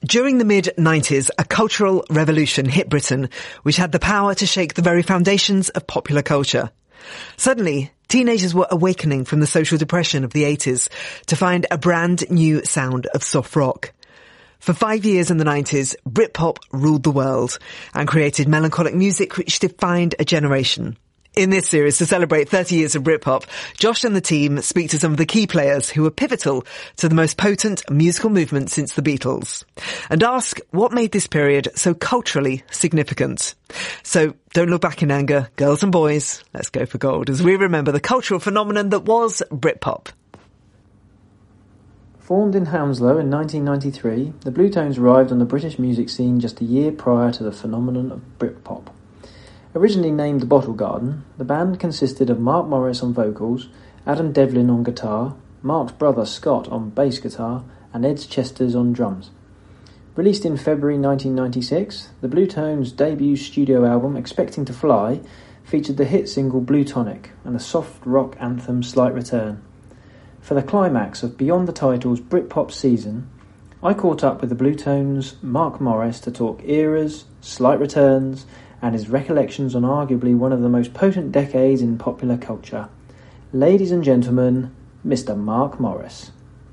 During the mid-90s, a cultural revolution hit Britain, which had the power to shake the very foundations of popular culture. Suddenly, teenagers were awakening from the social depression of the 80s to find a brand new sound of soft rock. For 5 years in the 90s, Britpop ruled the world and created melancholic music which defined a generation. In this series, to celebrate 30 years of Britpop, Josh and the team speak to some of the key players who were pivotal to the most potent musical movement since the Beatles, and ask what made this period so culturally significant. So don't look back in anger, girls and boys, let's go for gold as we remember the cultural phenomenon that was Britpop. Formed in Hounslow in 1993, the Bluetones arrived on the British music scene just a year prior to the phenomenon of Britpop. Originally named the Bottle Garden, the band consisted of Mark Morris on vocals, Adam Devlin on guitar, Mark's brother Scott on bass guitar, and Ed Chesters on drums. Released in February 1996, the Bluetones' debut studio album, Expecting to Fly, featured the hit single Blue Tonic and the soft rock anthem Slight Return. For the climax of Beyond the Title's Britpop season, I caught up with the Bluetones' Mark Morris to talk eras, slight returns, and his recollections on arguably one of the most potent decades in popular culture. Ladies and gentlemen, Mr. Mark Morris.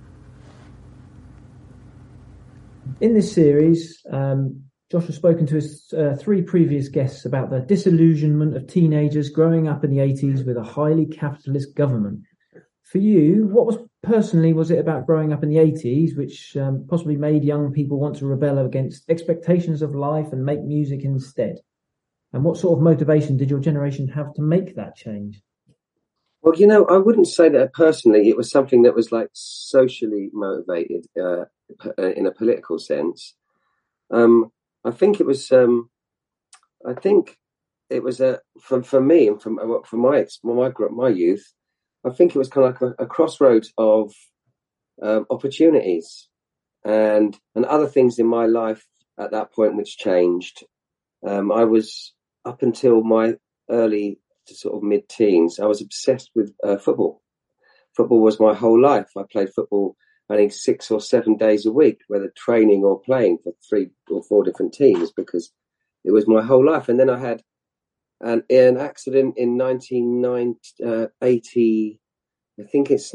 In this series, Josh has spoken to his three previous guests about the disillusionment of teenagers growing up in the 80s with a highly capitalist government. For you, what was it about growing up in the 80s which possibly made young people want to rebel against expectations of life and make music instead? And what sort of motivation did your generation have to make that change? Well, I wouldn't say that personally. It was something that was like socially motivated in a political sense. I think it was. I think it was for me and from my youth. I think it was kind of like a crossroads of opportunities and other things in my life at that point which changed. I was up until my early to sort of mid-teens, I was obsessed with football. Football was my whole life. I played football, I think, 6 or 7 days a week, whether training or playing for 3 or 4 different teams, because it was my whole life. And then I had an accident in 1980, I think it's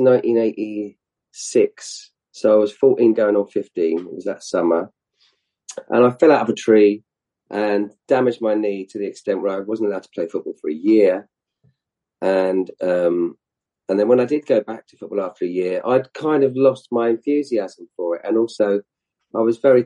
1986. So I was 14 going on 15. It was that summer. And I fell out of a tree and damaged my knee to the extent where I wasn't allowed to play football for a year. And then when I did go back to football after a year, I'd kind of lost my enthusiasm for it. And also I was very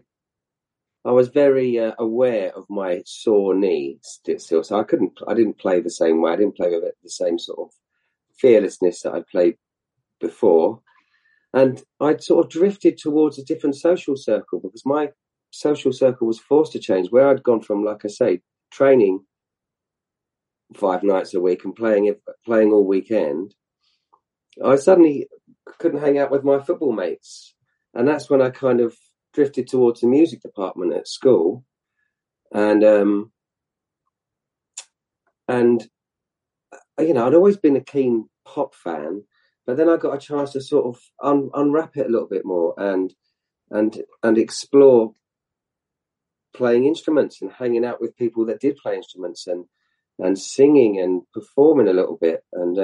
aware of my sore knee still. So I didn't play the same way. I didn't play with it the same sort of fearlessness that I'd played before. And I'd sort of drifted towards a different social circle because my social circle was forced to change, where I'd gone from, like I say, training 5 nights a week and playing all weekend. I suddenly couldn't hang out with my football mates. And that's when I kind of drifted towards the music department at school. And I'd always been a keen pop fan, but then I got a chance to sort of unwrap it a little bit more and explore playing instruments and hanging out with people that did play instruments and singing and performing a little bit. And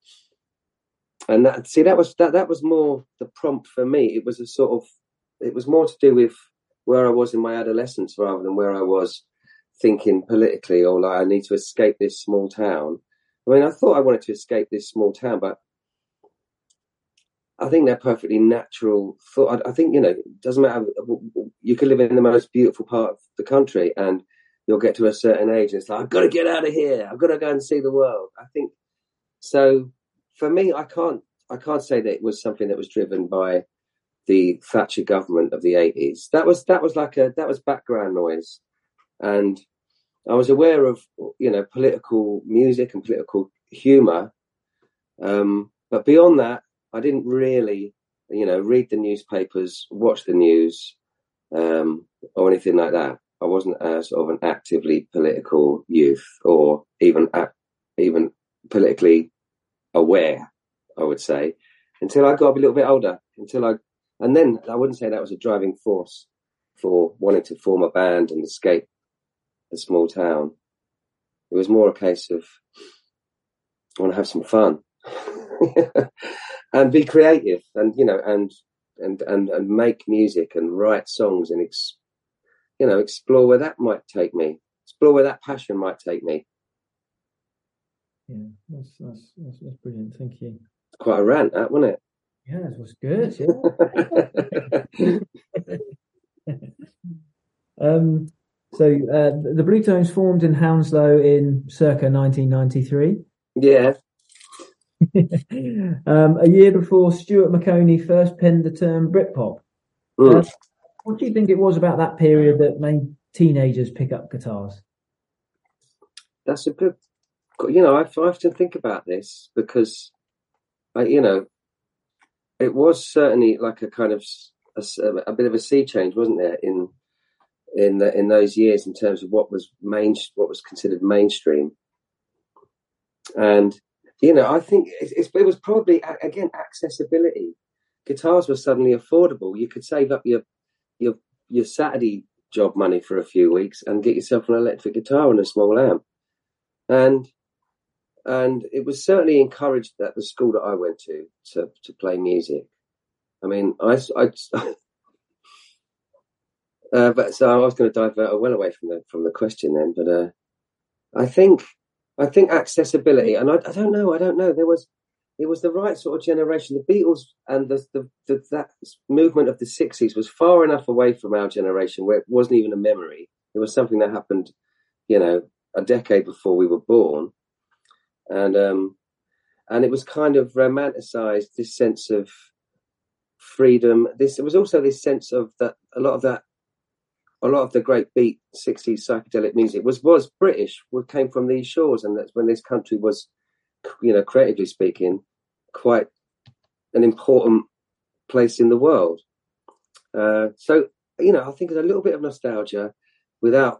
that was more the prompt for me. It was more to do with where I was in my adolescence rather than where I was thinking politically or like I need to escape this small town. I mean, I thought I wanted to escape this small town, but I think they're perfectly natural thought. I think, it doesn't matter. You could live in the most beautiful part of the country and you'll get to a certain age and it's like, I've got to get out of here. I've got to go and see the world. I think so. For me, I can't say that it was something that was driven by the Thatcher government of the 80s. That was background noise. And I was aware of, political music and political humour. But beyond that, I didn't really, read the newspapers, watch the news, or anything like that. I wasn't sort of an actively political youth or even politically aware, I would say, until I got a little bit older. And then I wouldn't say that was a driving force for wanting to form a band and escape the small town. It was more a case of, I want to have some fun and be creative, and and make music and write songs and explore where that might take me, explore where that passion might take me. Yeah, that's brilliant. Thank you. It's quite a rant, that, wasn't it? Yeah, it was good. Yeah. So the Blue Tones formed in Hounslow in circa 1993. Yeah. A year before Stuart Maconie first penned the term Britpop. What do you think it was about that period that made teenagers pick up guitars? That's a good. I often think about this because, it was certainly like a kind of a bit of a sea change, wasn't there, in those years in terms of what was considered mainstream. And I think it was probably, again, accessibility. Guitars were suddenly affordable. You could save up your Saturday job money for a few weeks and get yourself an electric guitar and a small amp. And it was certainly encouraged at the school that I went to play music. I mean, but so I was going to divert well away from the question then. But I think accessibility, and I don't know. It was the right sort of generation. The Beatles and that movement of the 60s was far enough away from our generation where it wasn't even a memory. It was something that happened, a decade before we were born. And it was kind of romanticized, this sense of freedom. It was also this sense of that a lot of the great beat 60s psychedelic music was British, came from these shores, and that's when this country was, creatively speaking, quite an important place in the world. So I think it's a little bit of nostalgia without,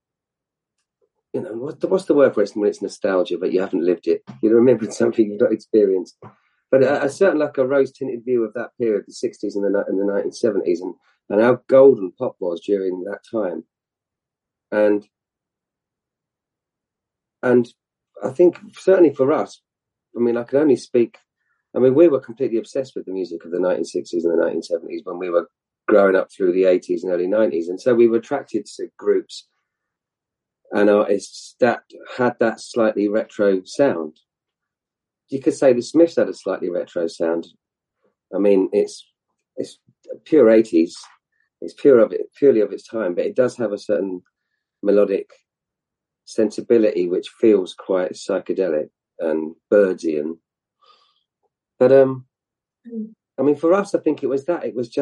what's the word for it when it's nostalgia, but you haven't lived it. You're remembering something you've not experienced. But a certain like a rose-tinted view of that period, the 60s and the 1970s, and how golden pop was during that time. And I think certainly for us, I mean, I can only speak, I mean, we were completely obsessed with the music of the 1960s and the 1970s when we were growing up through the 80s and early 90s. And so we were attracted to groups and artists that had that slightly retro sound. You could say the Smiths had a slightly retro sound. I mean, it's pure 80s. It's purely of its time, but it does have a certain melodic sensibility which feels quite psychedelic and birdsy. But I mean, for us, I think it was that.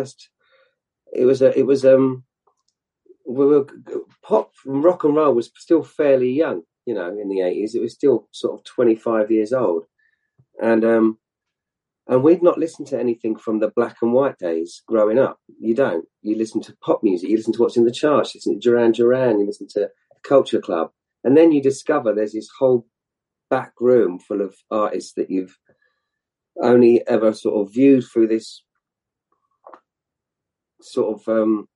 Pop and rock and roll was still fairly young, in the 80s. It was still sort of 25 years old. And we'd not listened to anything from the black and white days growing up. You don't. You listen to pop music. You listen to what's in the charts. You listen to Duran Duran. You listen to Culture Club. And then you discover there's this whole back room full of artists that you've only ever sort of viewed through this sort of,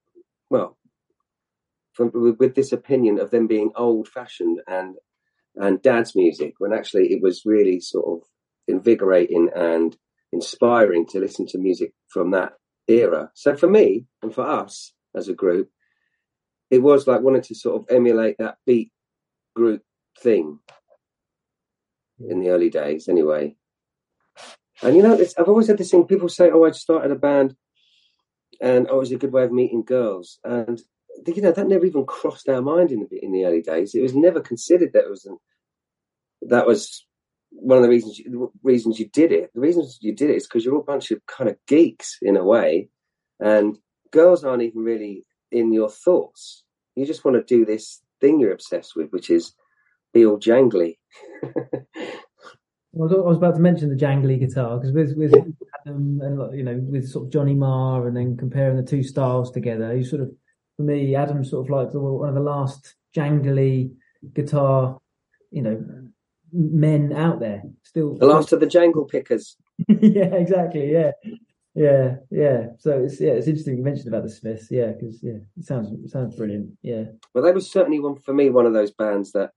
with this opinion of them being old-fashioned and dance music, when actually it was really sort of invigorating and inspiring to listen to music from that era. So for me and for us as a group, it was like wanting to sort of emulate that beat group thing in the early days anyway. And I've always had this thing, people say, I started a band and it was a good way of meeting girls, and that never even crossed our mind in the early days. It was never considered that was one of the reasons you did it. The reasons you did it is because you're all a bunch of kind of geeks in a way, and girls aren't even really in your thoughts. You just want to do this thing you're obsessed with, which is be all jangly. I was about to mention the jangly guitar, because with Adam and with sort of Johnny Marr, and then comparing the two styles together, you sort of, for me, Adam's sort of like one of the last jangly guitar, men out there. Still, the last of the jangle pickers. Yeah, exactly. Yeah, yeah. So it's interesting you mentioned about the Smiths, because it sounds brilliant. Yeah. Well, they was certainly one of those bands that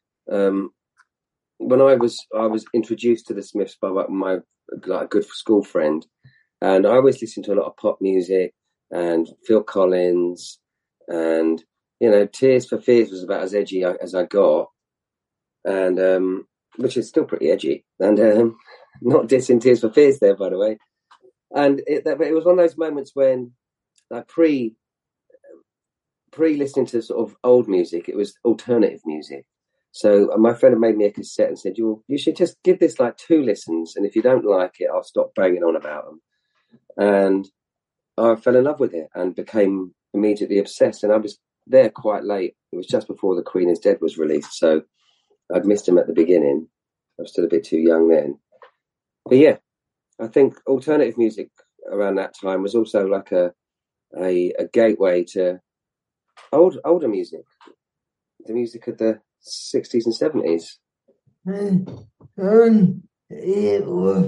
when I was introduced to the Smiths by my like a good school friend, and I always listened to a lot of pop music and Phil Collins, and Tears for Fears was about as edgy as I got, and which is still pretty edgy, and not dissing Tears for Fears there, by the way. And but it was one of those moments when, like, pre listening to sort of old music, it was alternative music. So my friend had made me a cassette and said, you should just give this like 2 listens, and if you don't like it, I'll stop banging on about them. And I fell in love with it and became immediately obsessed. And I was there quite late. It was just before The Queen is Dead was released, so I'd missed him at the beginning. I was still a bit too young then. But yeah, I think alternative music around that time was also like a gateway to older music, the music of the 60s and 70s. It was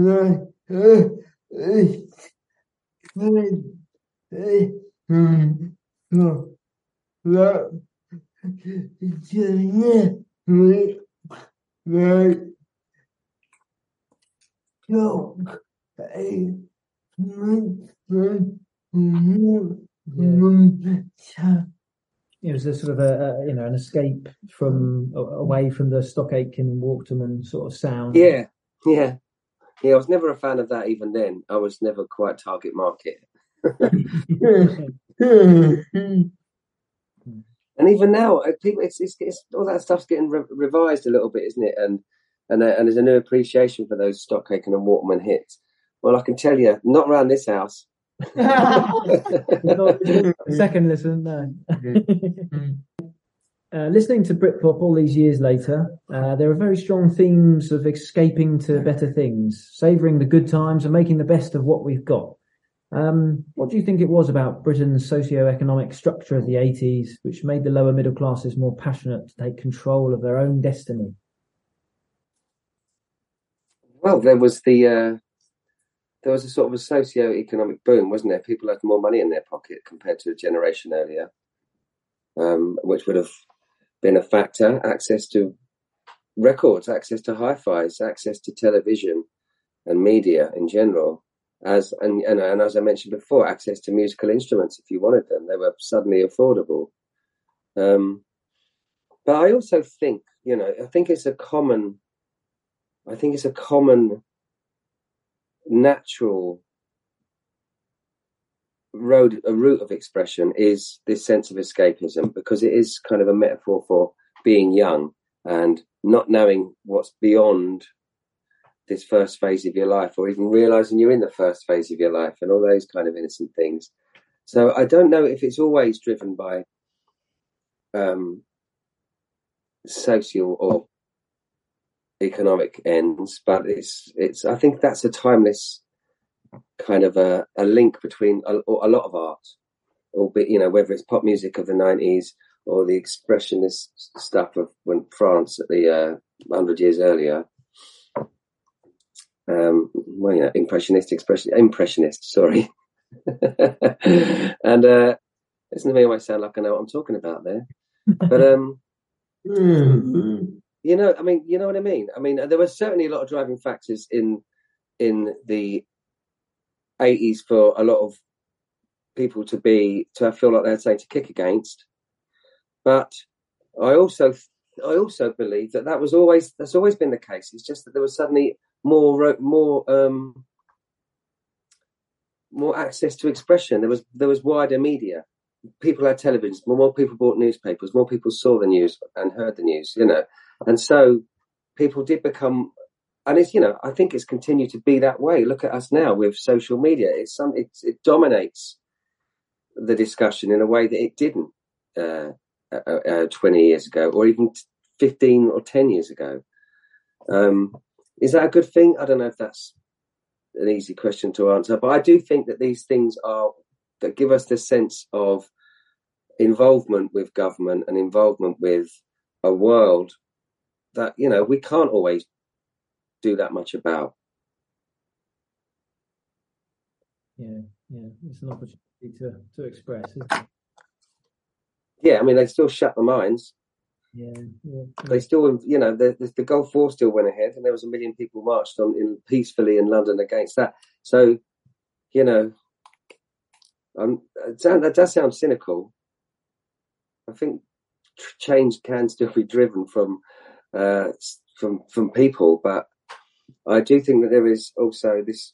it was a sort of an escape from away from the Stock Aitken and Waterman sort of sound. Yeah. I was never a fan of that. Even then, I was never quite target market. And even now, people, it's all that stuff's getting revised a little bit, isn't it? And there's a new appreciation for those Stock Aitken and Waterman hits. Well, I can tell you, not around this house. Second listen, no. Listening to Britpop all these years later, there are very strong themes of escaping to better things, savouring the good times and making the best of what we've got. What do you think it was about Britain's socio-economic structure of the 80s which made the lower middle classes more passionate to take control of their own destiny? Well, there was a sort of a socio-economic boom, wasn't there? People had more money in their pocket compared to a generation earlier, which would have been a factor. Access to records, access to hi-fis, access to television and media in general. And as I mentioned before, access to musical instruments if you wanted them. They were suddenly affordable. But I also think, I think it's a common natural route of expression is this sense of escapism, because it is kind of a metaphor for being young and not knowing what's beyond this first phase of your life, or even realizing you're in the first phase of your life, and all those kind of innocent things. So I don't know if it's always driven by social or economic ends, but it's I think that's a timeless kind of a link between a lot of art, albeit, whether it's pop music of the 90s or the expressionist stuff of when France at the 100 years earlier. Impressionist, sorry. And listen to me, I might sound like I know what I'm talking about there. But you know what I mean? I mean, there were certainly a lot of driving factors in the 80s for a lot of people to feel like they had something to kick against. But I also believe that's always been the case. It's just that there was suddenly more access to expression. There was wider media. People had televisions. More people bought newspapers. More people saw the news and heard the news. And so people did become. And it's I think it's continued to be that way. Look at us now with social media. It dominates the discussion in a way that it didn't 20 years ago, or even 15 or 10 years ago. Is that a good thing? I don't know if that's an easy question to answer, but I do think that these things that give us the sense of involvement with government and involvement with a world that, we can't always do that much about. Yeah, it's an opportunity to express, isn't it? Yeah, I mean, they still shut the mines. Yeah. They still, the Gulf War still went ahead, and there was 1 million people marched peacefully in London against that. So, that does sound cynical. I think change can still be driven from people, but I do think that there is also this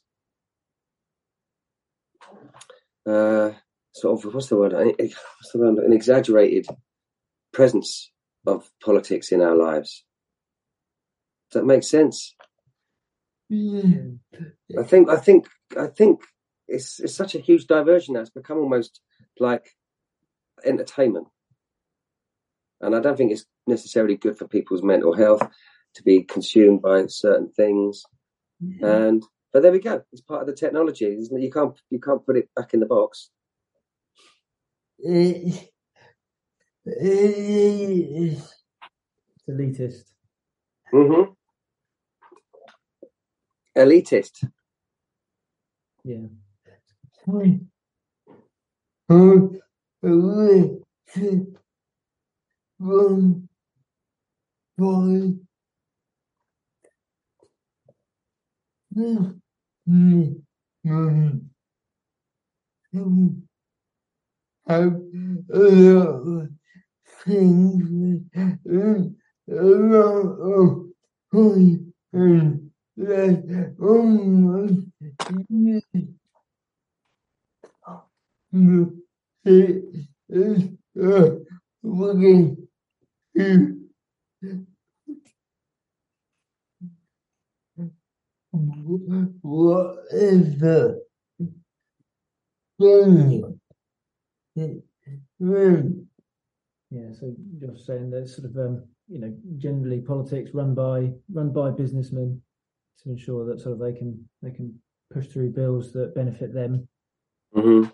sort of an exaggerated presence of politics in our lives. Does that make sense? Yeah. I think it's such a huge diversion now. It's become almost like entertainment, and I don't think it's necessarily good for people's mental health to be consumed by certain things. But there we go. It's part of the technology, isn't it? You can't put it back in the box. It's elitist. Mm-hmm. Elitist. Yeah. Whatever. Yeah, so you're saying that sort of generally politics run by businessmen to ensure that sort of they can push through bills that benefit them. Mm-hmm.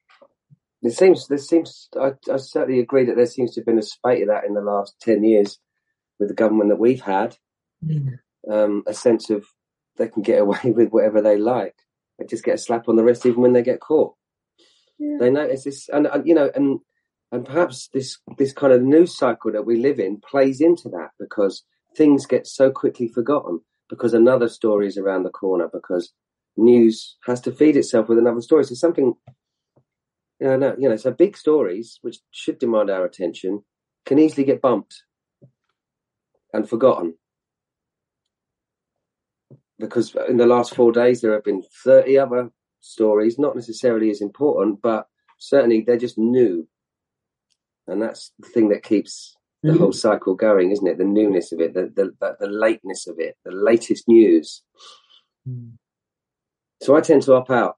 I certainly agree that there seems to have been a spate of that in the last 10 years with the government that we've had. A sense of they can get away with whatever they like. They just get a slap on the wrist even when they get caught. Yeah. They notice this, and perhaps this kind of news cycle that we live in plays into that, because things get so quickly forgotten because another story is around the corner, because news has to feed itself with another story. So something, so big stories which should demand our attention can easily get bumped and forgotten. Because in the last 4 days, there have been 30 other stories, not necessarily as important, but certainly they're just new. And that's the thing that keeps the whole cycle going, isn't it? The newness of it, the lateness of it, the latest news. So I tend to opt out.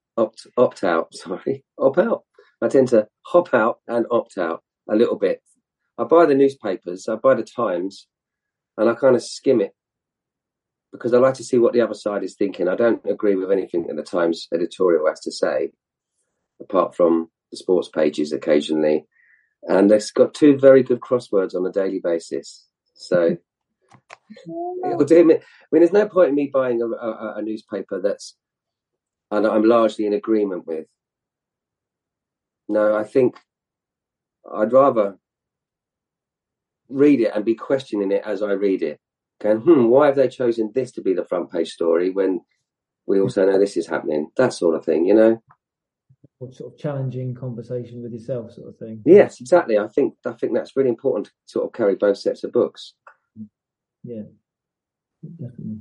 I tend to hop out and opt out a little bit. I buy the newspapers, I buy the Times, and I kind of skim it, because I like to see what the other side is thinking. I don't agree with anything that the Times editorial has to say, apart from the sports pages occasionally. And it's got 2 very good crosswords on a daily basis. So it'll do me. I mean, there's no point in me buying a newspaper and I'm largely in agreement with. No, I think I'd rather read it and be questioning it as I read it. Going, why have they chosen this to be the front page story when we also know this is happening? That sort of thing, Or sort of challenging conversation with yourself, sort of thing. Yes, exactly. I think that's really important to sort of carry both sets of books. Yeah, definitely.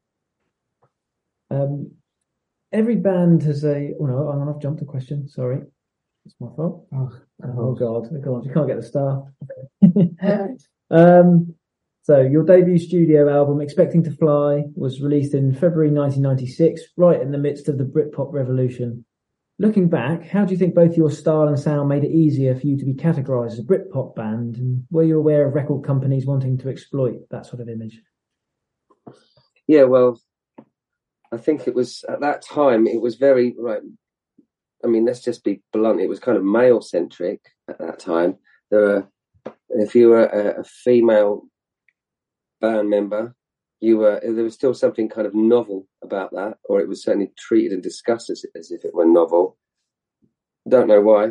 Every band has a. Oh no, I've jumped a question. Sorry, it's my fault. Oh God, you can't get the star. So your debut studio album, Expecting to Fly, was released in February 1996, right in the midst of the Britpop revolution. Looking back, how do you think both your style and sound made it easier for you to be categorised as a Britpop band? And were you aware of record companies wanting to exploit that sort of image? Yeah, well, I think it was, at that time, it was very, right, I mean, let's just be blunt, it was kind of male-centric at that time. If you were a female band member, there was still something kind of novel about that, or it was certainly treated and discussed as if it were novel. Don't know why.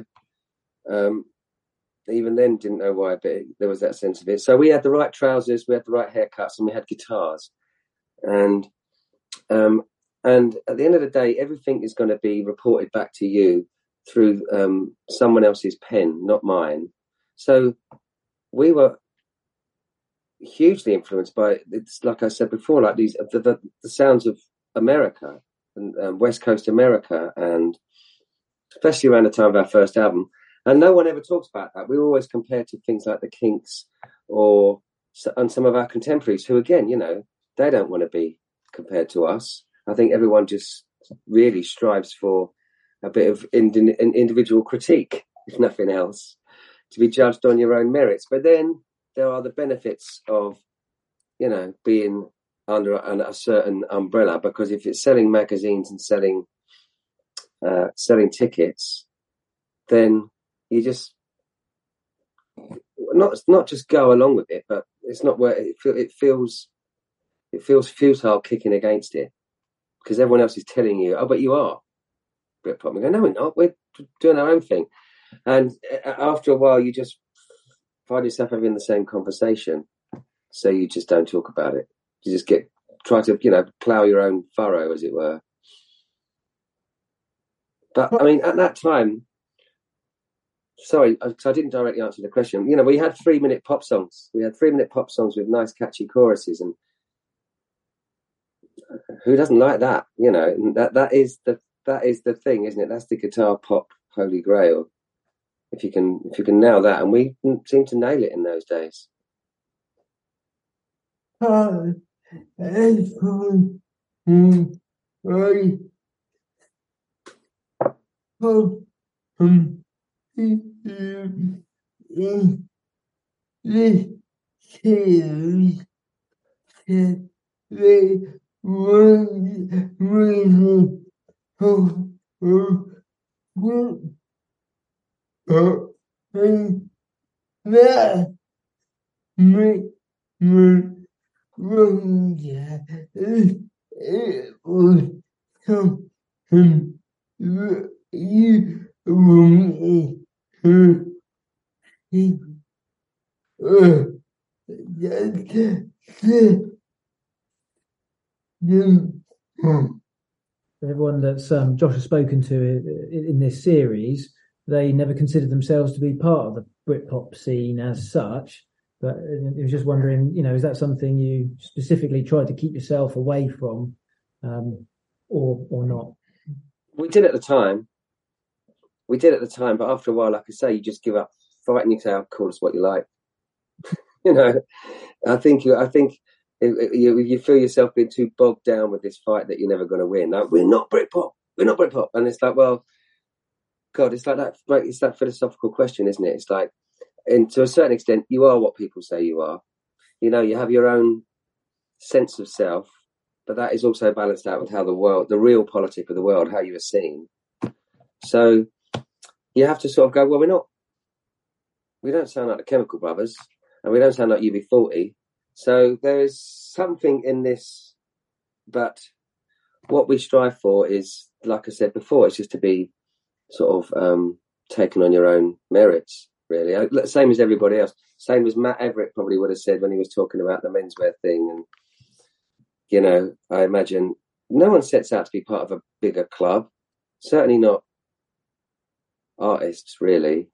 Even then, didn't know why, but there was that sense of it. So we had the right trousers, we had the right haircuts, and we had guitars. And at the end of the day, everything is going to be reported back to you through someone else's pen, not mine. So we were hugely influenced by, it's like I said before, like these the sounds of America and West Coast America, and especially around the time of our first album. And no one ever talks about that. We were always compared to things like the Kinks and some of our contemporaries who, again, they don't want to be compared to us. I think everyone just really strives for a bit of individual critique, if nothing else, to be judged on your own merits. But then there are the benefits of, being under a certain umbrella, because if it's selling magazines and selling tickets, then you just not just go along with it, but it's not where it feels futile kicking against it, because everyone else is telling you, oh, but you are Britpop. We go, no, we're not. We're doing our own thing. And after a while, you just find yourself having the same conversation, so you just don't talk about it. You just try to plough your own furrow, as it were. But I mean, at that time, sorry, I didn't directly answer the question. We had 3-minute pop songs. We had 3-minute pop songs with nice, catchy choruses, and who doesn't like that? And that is the thing, isn't it? That's the guitar pop holy grail. If you can nail that, and we seem to nail it in those days. Everyone that Josh has spoken to in this series, they never considered themselves to be part of the Britpop scene as such. But I was just wondering, is that something you specifically tried to keep yourself away from, or not? We did at the time, but after a while, like I say, you just give up fighting. You say, "Oh, call us what you like." I think you feel yourself being too bogged down with this fight that you're never going to win. Like, we're not Britpop, and it's like, well, God, it's like that. Right, it's that philosophical question, isn't it? It's like, and to a certain extent, you are what people say you are. You have your own sense of self, but that is also balanced out with how the real politic of the world, how you are seen. So you have to sort of go, well, we don't sound like the Chemical Brothers, and we don't sound like UB40. So there is something in this, but what we strive for is, like I said before, it's just to be sort of taken on your own merits, really. Same as everybody else. Same as Matt Everett probably would have said when he was talking about the menswear thing. And, I imagine no one sets out to be part of a bigger club. Certainly not artists, really.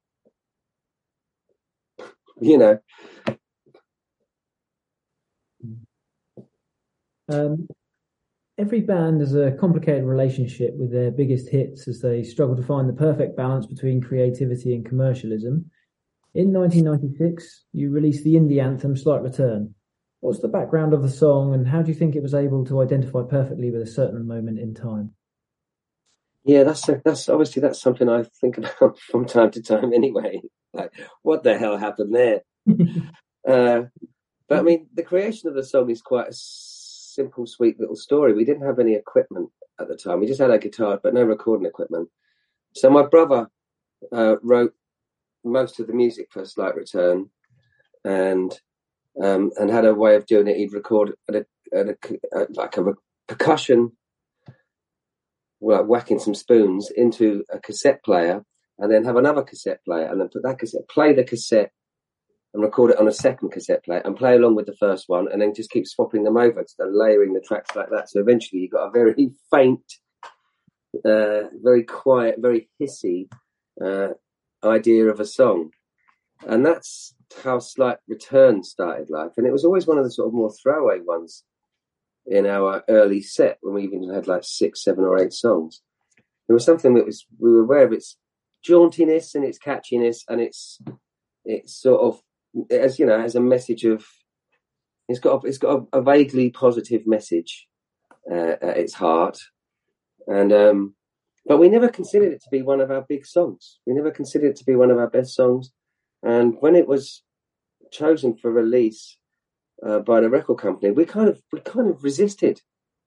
Every band has a complicated relationship with their biggest hits as they struggle to find the perfect balance between creativity and commercialism. In 1996, you released the indie anthem Slight Return. What's the background of the song, and how do you think it was able to identify perfectly with a certain moment in time? Yeah, that's obviously that's something I think about from time to time anyway. Like, what the hell happened there? But I mean, the creation of the song is quite a simple, sweet little story. We didn't have any equipment at the time. We just had our guitar, but no recording equipment. So my brother wrote most of the music for Slight Return, and had a way of doing it. He'd record percussion, like whacking some spoons into a cassette player, and then have another cassette player, and then put that cassette, play the cassette, and record it on a second cassette player, and play along with the first one, and then just keep swapping them over, so layering the tracks like that. So eventually, you got a very faint, very quiet, very hissy idea of a song, and that's how Slight Return started life. And it was always one of the sort of more throwaway ones in our early set, when we even had like 6, 7 or 8 songs. It was something that we were aware of its jauntiness and its catchiness, and it's sort of, as you know, as a message of, it's got a vaguely positive message at its heart, and but we never considered it to be one of our big songs. We never considered it to be one of our best songs. And when it was chosen for release by the record company, we kind of resisted,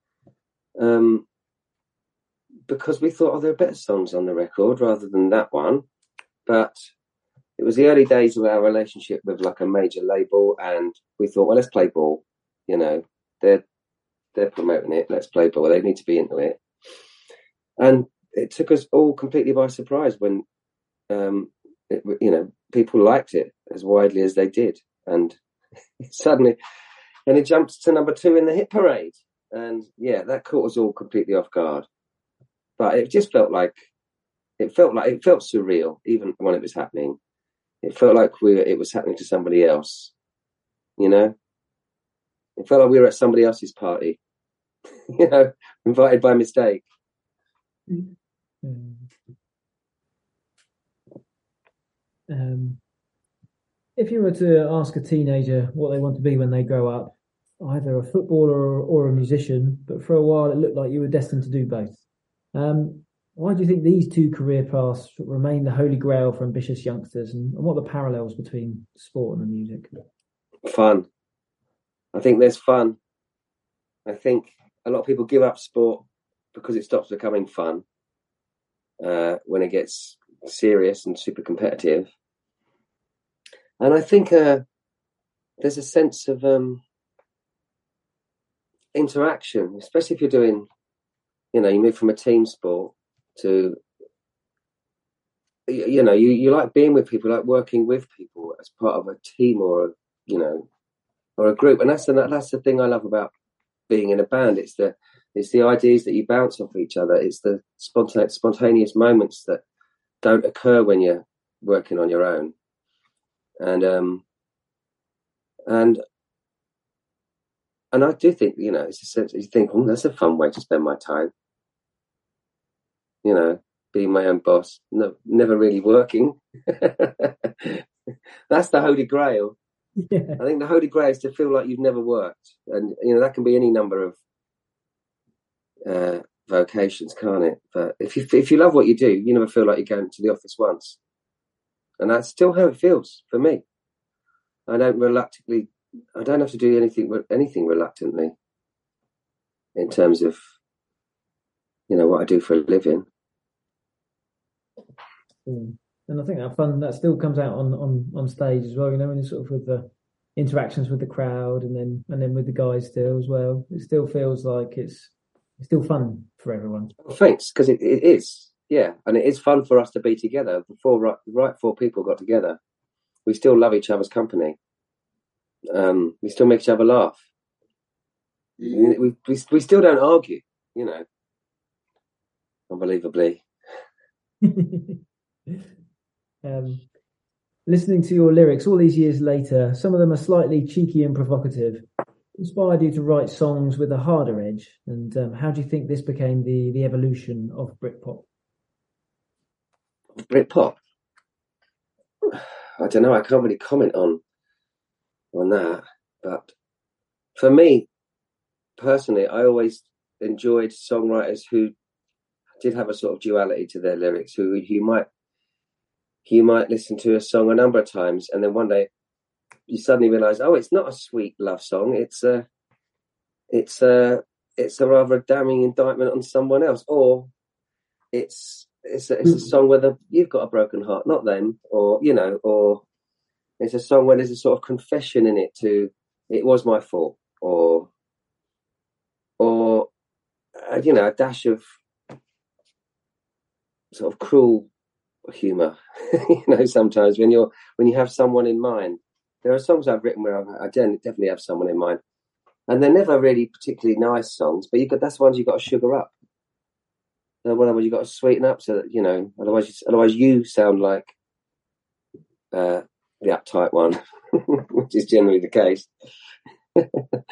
because we thought, there are better songs on the record rather than that one. But it was the early days of our relationship with like a major label, and we thought, well, let's play ball. You know, they're promoting it. Let's play ball. They need to be into it. And it took us all completely by surprise when, people liked it as widely as they did, and suddenly, and it jumped to number 2 in the hit parade, and that caught us all completely off guard. But it just felt surreal, even when it was happening. It felt like it was happening to somebody else, you know. It felt like we were at somebody else's party, invited by mistake. If you were to ask a teenager what they want to be when they grow up, either a footballer or a musician, but for a while it looked like you were destined to do both. Why do you think these 2 career paths remain the holy grail for ambitious youngsters, and what are the parallels between sport and the music? Fun. I think there's fun. I think a lot of people give up sport because it stops becoming fun when it gets serious and super competitive. And I think there's a sense of interaction, especially if you're doing, you move from a team sport to, you like being with people, like working with people as part of a team or a group. And that's the thing I love about being in a band. It's the ideas that you bounce off each other. It's the spontaneous moments that don't occur when you're working on your own. And I do think, it's a sense you think, that's a fun way to spend my time. Being my own boss, never really working. That's the holy grail. Yeah. I think the holy grail is to feel like you've never worked, and that can be any number of vocations, can't it? But if you love what you do, you never feel like you're going to the office once, and that's still how it feels for me. I don't have to do anything reluctantly in terms of what I do for a living. And I think that fun that still comes out on stage as well. When you're sort of with the interactions with the crowd, and then with the guys still as well. It still feels like it's still fun for everyone. Well, thanks, because it is, and it is fun for us to be together. The right four people got together. We still love each other's company. We still make each other laugh. We still don't argue, unbelievably. Listening to your lyrics all these years later, some of them are slightly cheeky and provocative. Inspired you to write songs with a harder edge, and how do you think this became the evolution of Britpop? Britpop? I don't know. I can't really comment on that. But for me, personally, I always enjoyed songwriters who did have a sort of duality to their lyrics, who you might listen to a song a number of times, and then one day you suddenly realise, it's not a sweet love song. It's a rather damning indictment on someone else, or it's a song where you've got a broken heart, not them, or it's a song where there's a sort of confession in it to, it was my fault, or or a dash of sort of cruel humour. Sometimes when you have someone in mind. There are songs I've written where I definitely have someone in mind, and they're never really particularly nice songs. But that's the ones you've got to sugar up. Otherwise, you've got to sweeten up so that Otherwise, you sound like the uptight one, which is generally the case. But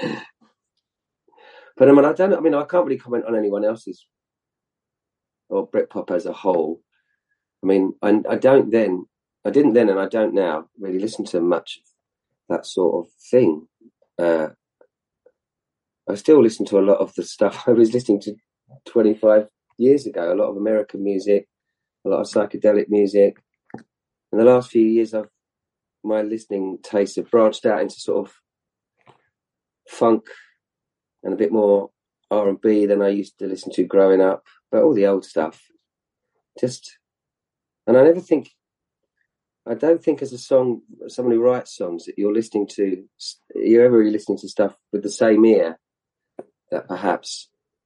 I can't really comment on anyone else's or Britpop as a whole. I mean, I didn't then, and I don't now really listen to much of that sort of thing. I still listen to a lot of the stuff I was listening to 25 years ago, a lot of American music, a lot of psychedelic music. In the last few years, my listening tastes have branched out into sort of funk and a bit more R&B than I used to listen to growing up, but all the old stuff. And I don't think as someone who writes songs that you're ever really listening to stuff with the same ear that perhaps,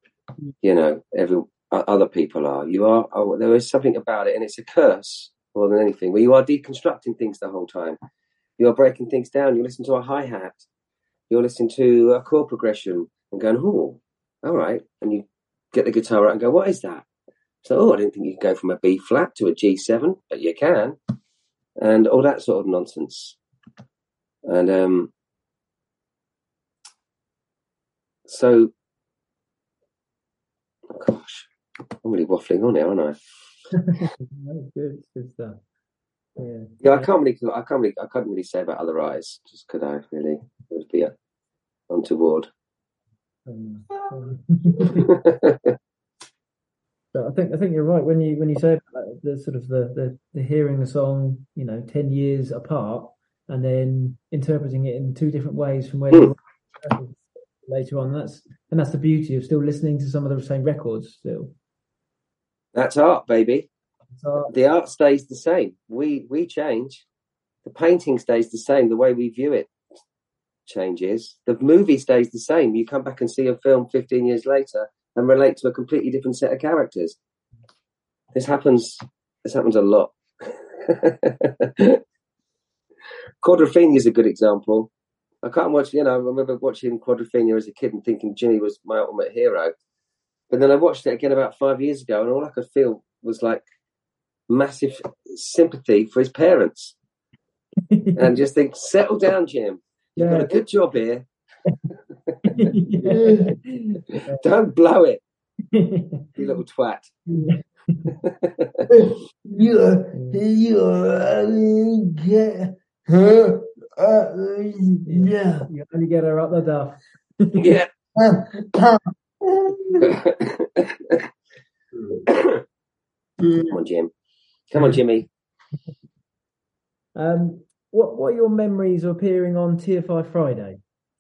other people are. There is something about it, and it's a curse more than anything, where you are deconstructing things the whole time. You are breaking things down. You listen to a hi-hat. You're listening to a chord progression and going, oh, all right. And you get the guitar out and go, what is that? So, I didn't think you could go from a B flat to a G7, but you can. And all that sort of nonsense. And so, gosh, I'm really waffling on here, aren't I? Good stuff. Yeah, I couldn't really say about Other Eyes, just could I really? It would be untoward. So I think you're right when you say about the sort of the hearing the song 10 years apart and then interpreting it in two different ways from where you were later on. That's the beauty of still listening to some of the same records still. That's art, baby. The art stays the same. We change. The painting stays the same. The way we view it changes. The movie stays the same. You come back and see a film 15 years later and relate to a completely different set of characters. This happens a lot. Quadrophenia is a good example. I can't watch, I remember watching Quadrophenia as a kid and thinking Jimmy was my ultimate hero. But then I watched it again about 5 years ago, and all I could feel was like massive sympathy for his parents. And just think, settle down, Jim. You've got a good job here. Don't blow it, you little twat. You only get her up the duff. Yeah. Come on, Jimmy. What are your memories of appearing on TFI Friday?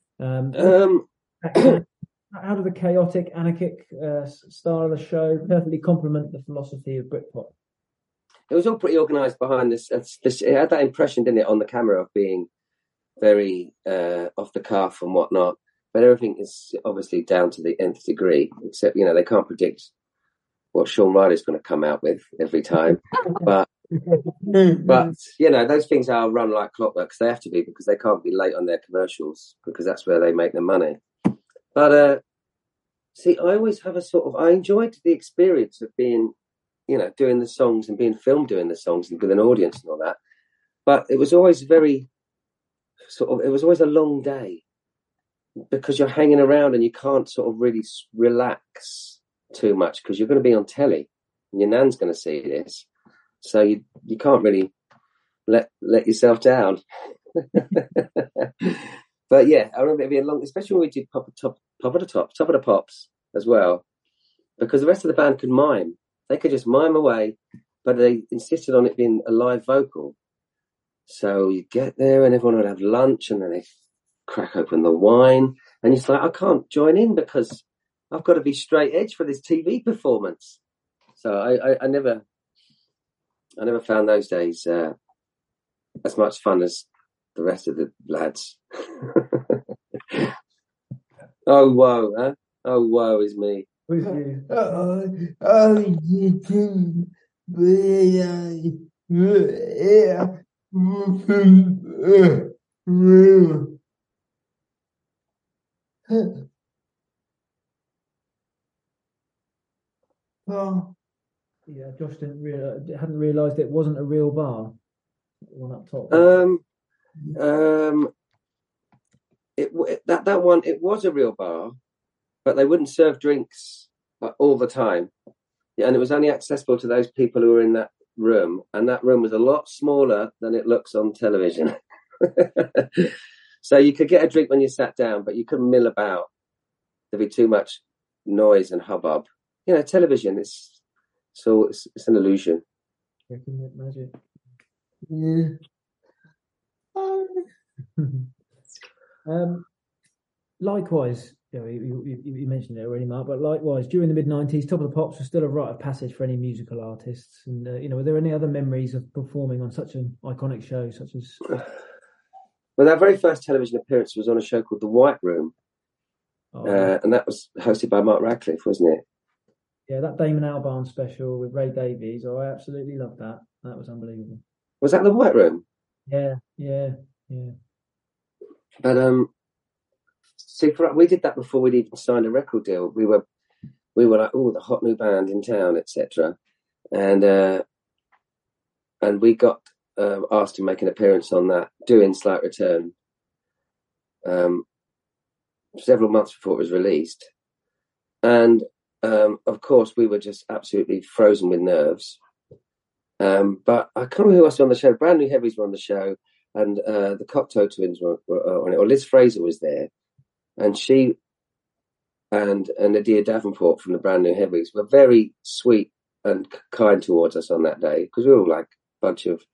How did the chaotic, anarchic style of the show perfectly complement the philosophy of Britpop? It was all pretty organised behind this. It had that impression, didn't it, on the camera of being very off the cuff and whatnot. But everything is obviously down to the nth degree, except, they can't predict what Sean Riley's going to come out with every time. But those things are run like clockwork, because they have to be, because they can't be late on their commercials, because that's where they make their money. But I always have I enjoyed the experience of being, doing the songs and being filmed doing the songs and with an audience and all that. But it was always it was always a long day, because you're hanging around and you can't sort of really relax too much, because you're going to be on telly and your nan's going to see this. So you can't really let yourself down. But yeah, I remember it being long, especially when we did Top of the Pops as well, because the rest of the band could mime. They could just mime away, but they insisted on it being a live vocal. So you get there and everyone would have lunch, and then they crack open the wine, and it's like, I can't join in because I've got to be straight edge for this TV performance. So I never found those days as much fun as the rest of the lads. Oh, whoa, huh? Oh, woe is me. With you. Yeah, Josh hadn't realised it wasn't a real bar. The one up top. That one, it was a real bar, but they wouldn't serve drinks all the time. Yeah, and it was only accessible to those people who were in that room, and that room was a lot smaller than it looks on television. So you could get a drink when you sat down, but you couldn't mill about. There'd be too much noise and hubbub. Television, it's an illusion. Magic. Likewise, you mentioned it already, Mark, but likewise, during the mid-90s, Top of the Pops was still a rite of passage for any musical artists. And, were there any other memories of performing on such an iconic show, such as... Well, our very first television appearance was on a show called The White Room. And that was hosted by Mark Radcliffe, wasn't it? Yeah, that Damon Albarn special with Ray Davies. I absolutely loved that. That was unbelievable. Was that The White Room? Yeah. But we did that before we'd even signed a record deal. We were like, oh, the hot new band in town, etc. And we got asked to make an appearance on that, doing Slight Return, several months before it was released. And of course, we were just absolutely frozen with nerves. But I can't remember who else was on the show. Brand New Heavies were on the show, and the Cocteau Twins were on it. Or Liz Fraser was there, and she and Nadia Davenport from the Brand New Heavies were very sweet and kind towards us on that day, because we were all like a bunch of,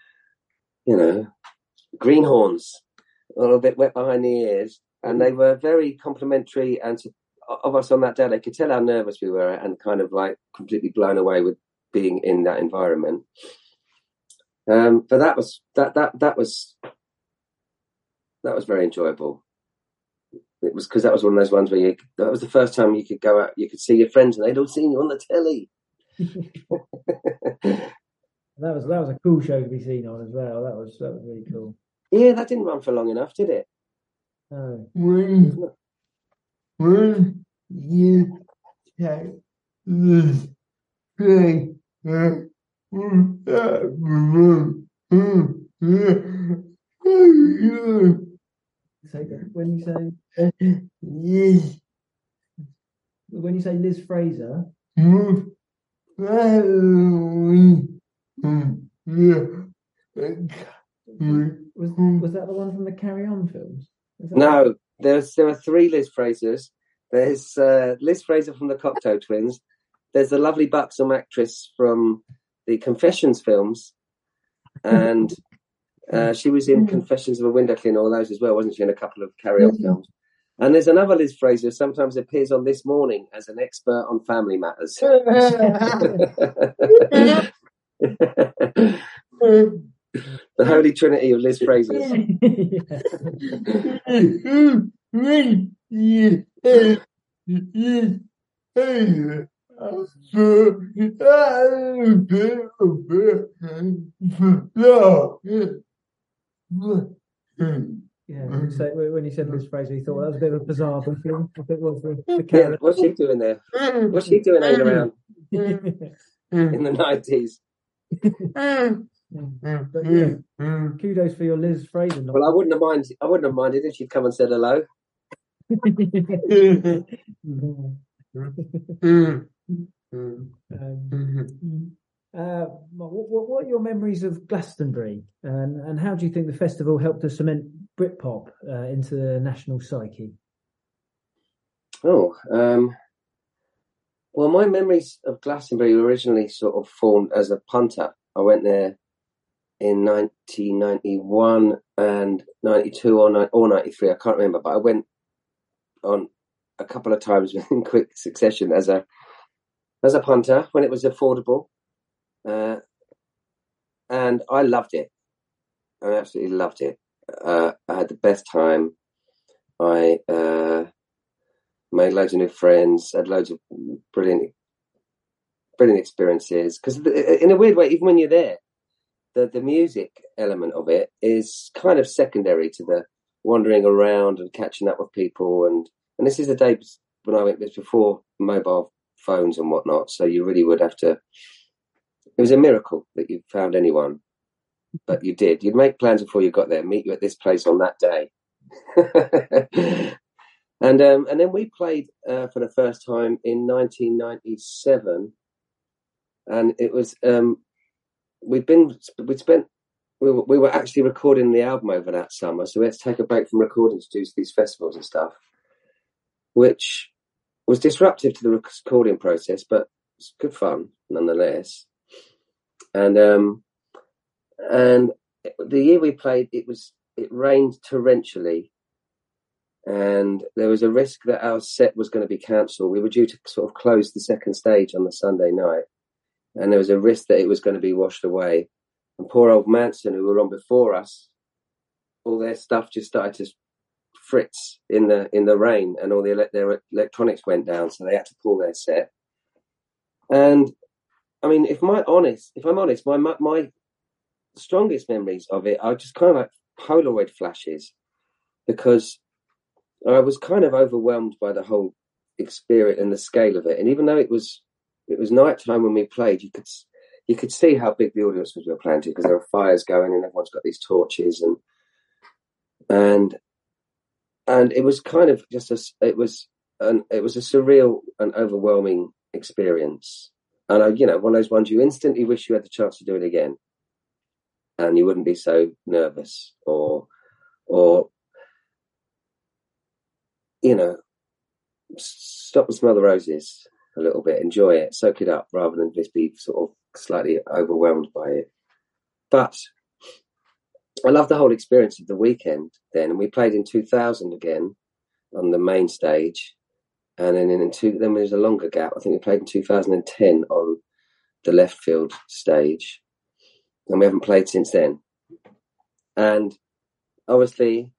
greenhorns, a little bit wet behind the ears, and they were very complimentary and of us on that day. They could tell how nervous we were and kind of like completely blown away with being in that environment. But that was very enjoyable. It was because that was one of those ones where that was the first time you could go out, you could see your friends, and they'd all seen you on the telly. That was a cool show to be seen on as well. That was really cool. Yeah, that didn't run for long enough, did it? No. When you take this play, when you say Liz Fraser, was that the one from the Carry On films? No, there are three Liz Frasers. There's Liz Fraser from the Cocteau Twins. There's the lovely buxom actress from the Confessions films, and she was in Confessions of a Window Cleaner, all those as well, wasn't she? In a couple of Carry On films. And there's another Liz Fraser who sometimes appears on This Morning as an expert on family matters. The Holy Trinity of Liz Frasers. Yeah, when you said Liz Fraser, you thought that was a bit of a bizarre film. I think yeah, what's she doing there? What's she doing hanging around in the 90s? But yeah, kudos for your Liz Fraser. Well, I wouldn't have minded if she'd come and said hello. What are your memories of Glastonbury, and how do you think the festival helped to cement Britpop into the national psyche? Well, my memories of Glastonbury were originally sort of formed as a punter. I went there in 1991 and 92 or 93, I can't remember, but I went on a couple of times in quick succession as a punter when it was affordable. And I loved it. I absolutely loved it. I had the best time. I made loads of new friends, had loads of brilliant experiences. Because in a weird way, even when you're there, the music element of it is kind of secondary to the wandering around and catching up with people. And this is the day when I went, this before mobile phones and whatnot. So you really would have to, it was a miracle that you found anyone, but you did. You'd make plans before you got there, meet you at this place on that day. And then we played for the first time in 1997. And it was, we were actually recording the album over that summer, so we had to take a break from recording to do these festivals and stuff, which was disruptive to the recording process, but it's good fun nonetheless. And the year we played, it rained torrentially, and there was a risk that our set was going to be cancelled. We were due to sort of close the second stage on the Sunday night, and there was a risk that it was going to be washed away. And poor old Manson, who were on before us, all their stuff just started to fritz in the rain, and all their electronics went down, so they had to pull their set. And I mean, if I'm honest, my strongest memories of it are just kind of like Polaroid flashes, because I was kind of overwhelmed by the whole experience and the scale of it. And even though it was night time when we played, you could see how big the audience was we were playing to, because there were fires going and everyone's got these torches, and it was kind of just it was a surreal and overwhelming experience. And one of those ones you instantly wish you had the chance to do it again, and you wouldn't be so nervous or stop and smell the roses a little bit, enjoy it, soak it up, rather than just be sort of slightly overwhelmed by it. But I love the whole experience of the weekend then, and we played in 2000 again on the main stage, and then then there was a longer gap. I think we played in 2010 on the left field stage, and we haven't played since then. And obviously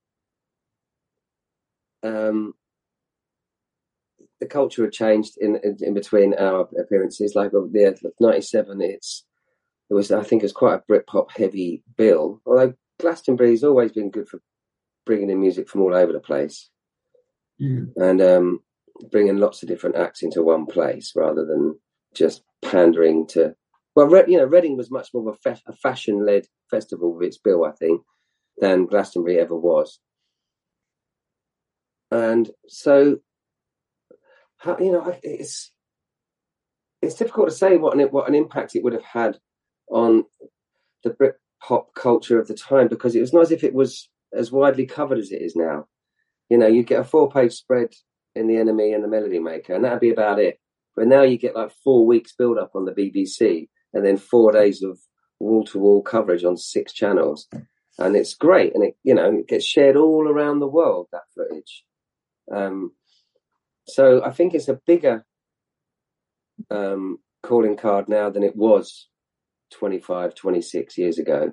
the culture had changed in between our appearances. Like the 97, it was quite a Britpop heavy bill. Although Glastonbury's always been good for bringing in music from all over the place, and bringing lots of different acts into one place rather than just pandering to. Well, Reading was much more of a fashion-led festival with its bill, I think, than Glastonbury ever was. And so, it's difficult to say what an impact it would have had on the Britpop culture of the time, because it was not as if it was as widely covered as it is now. You get a 4-page spread in the NME and the Melody Maker, and that'd be about it. But now you get like 4 weeks build up on the BBC, and then 4 days of wall-to-wall coverage on 6 channels, and it's great. And it gets shared all around the world, that footage. So I think it's a bigger calling card now than it was 25, 26 years ago.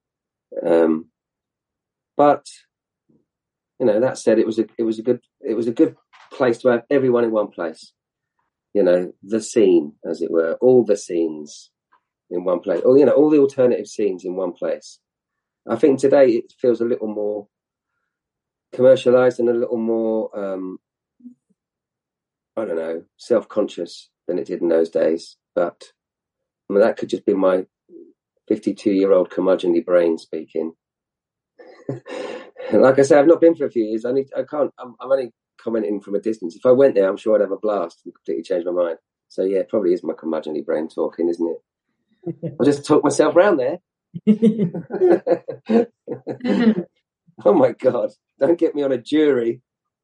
But that said, it was a good place to have everyone in one place. The scene, as it were, all the scenes in one place. All the alternative scenes in one place. I think today it feels a little more commercialized and a little more, self-conscious than it did in those days. But that could just be my 52-year-old curmudgeonly brain speaking. Like I say, I've not been for a few years. I'm only commenting from a distance. If I went there, I'm sure I'd have a blast and completely change my mind. So yeah, it probably is my curmudgeonly brain talking, isn't it? I'll just talk myself round there. Oh my God, don't get me on a jury.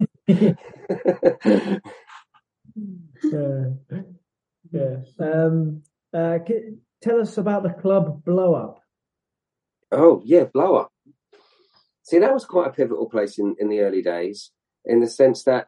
Tell us about the club Blow Up. Oh yeah, Blow Up. See, that was quite a pivotal place in the early days, in the sense that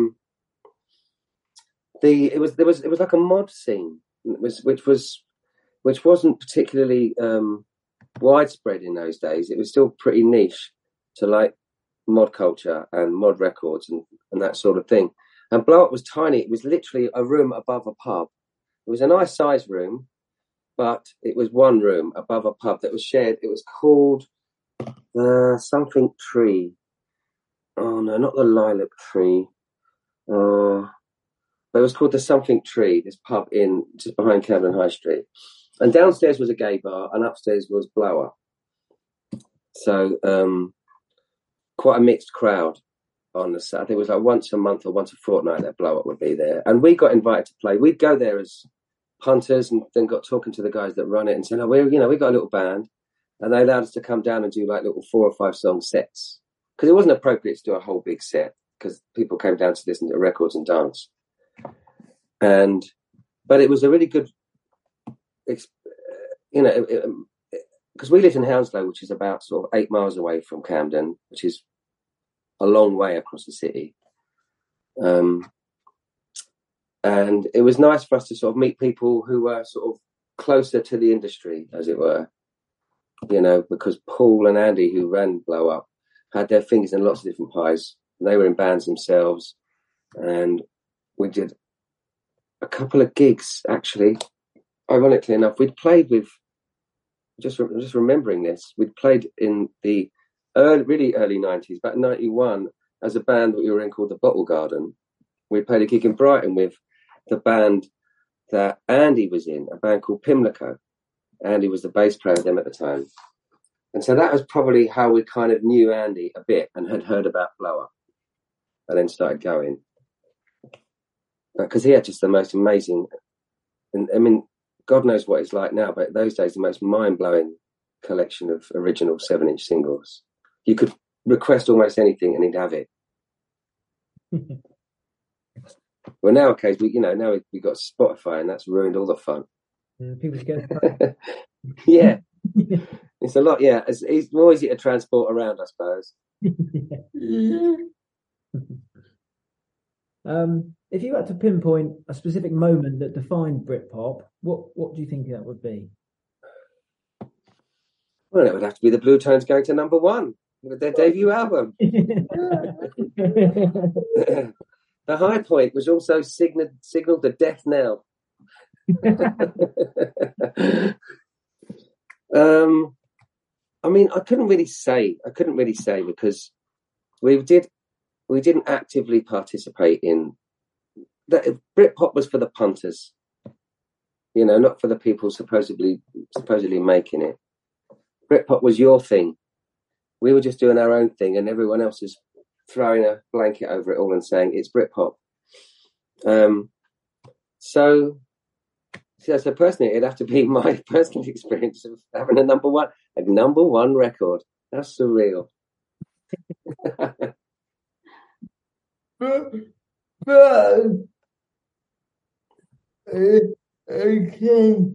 it was like a mod scene, which wasn't particularly widespread in those days. It was still pretty niche to like mod culture and mod records and that sort of thing. And Blow Up was tiny. It was literally a room above a pub. It was a nice sized room, but it was one room above a pub that was shared. It was called something Tree. Oh no, not the Lilac Tree. But it was called the Something Tree, this pub in just behind Camden High Street. And downstairs was a gay bar, and upstairs was Blow Up. So quite a mixed crowd on the Saturday. It was like once a month or once a fortnight that Blow Up would be there. And we got invited to play. We'd go there as punters and then got talking to the guys that run it and said, we got a little band. And they allowed us to come down and do like little 4 or 5 song sets. Because it wasn't appropriate to do a whole big set because people came down to listen to records and dance. But it was a really good, because we lived in Hounslow, which is about sort of 8 miles away from Camden, which is a long way across the city. And it was nice for us to sort of meet people who were sort of closer to the industry, as it were, because Paul and Andy, who ran Blow Up, had their fingers in lots of different pies. They were in bands themselves, and we did a couple of gigs, actually. Ironically enough, we'd played with, just remembering this, we'd played in the really early 90s, about 91, as a band that we were in called the Bottle Garden. We played a gig in Brighton with the band that Andy was in, a band called Pimlico. Andy was the bass player with them at the time. And so that was probably how we kind of knew Andy a bit and had heard about Blow Up and then started going. Because he had just the most amazing, and I mean, God knows what it's like now, but those days, the most mind-blowing collection of original 7-inch singles. You could request almost anything and he'd have it. Well, nowadays, we got Spotify and that's ruined all the fun. People get yeah. It's a lot, yeah. It's more easy to transport around, I suppose. If you had to pinpoint a specific moment that defined Britpop, what do you think that would be? Well, it would have to be the Blue Tones going to number 1 with their debut album. The high point was also signaled the death knell. I mean, I couldn't really say because we didn't actively participate in that. Britpop was for the punters, not for the people supposedly making it. Britpop was your thing. We were just doing our own thing, and everyone else is throwing a blanket over it all and saying it's Britpop. So personally, it'd have to be my personal experience of having a number one record. That's surreal. Okay,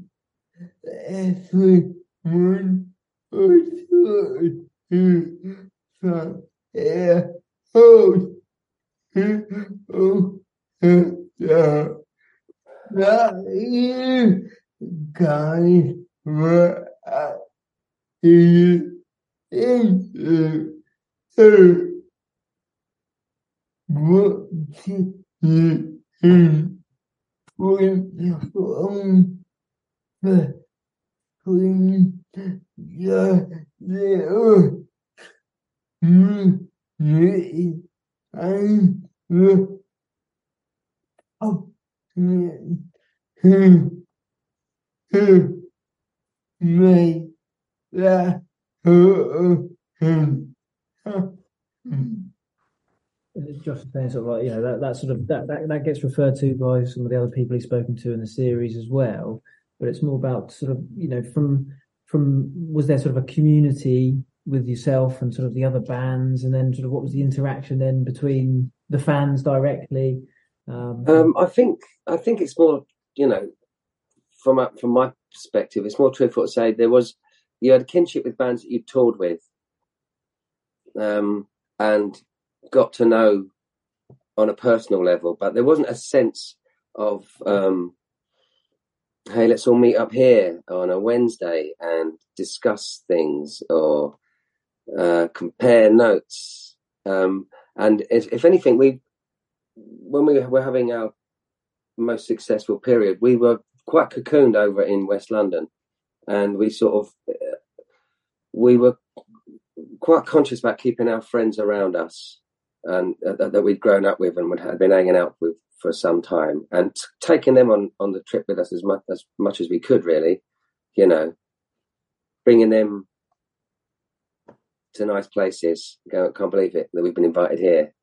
everyone was from air host you guys were into what you between your little music and the who made that Josh is saying sort of like, that gets referred to by some of the other people he's spoken to in the series as well. But it's more about sort of, from was there sort of a community with yourself and sort of the other bands, and then sort of what was the interaction then between the fans directly? I think it's more, from my perspective, it's more truthful to say you had a kinship with bands that you toured with, and got to know on a personal level, but there wasn't a sense of, hey, let's all meet up here on a Wednesday and discuss things or compare notes. And if anything, when we were having our most successful period, we were quite cocooned over in West London, and we were quite conscious about keeping our friends around us, and that we'd grown up with and had been hanging out with for some time, and taking them on the trip with us as much as we could, really, bringing them to nice places. Can't believe it that we've been invited here.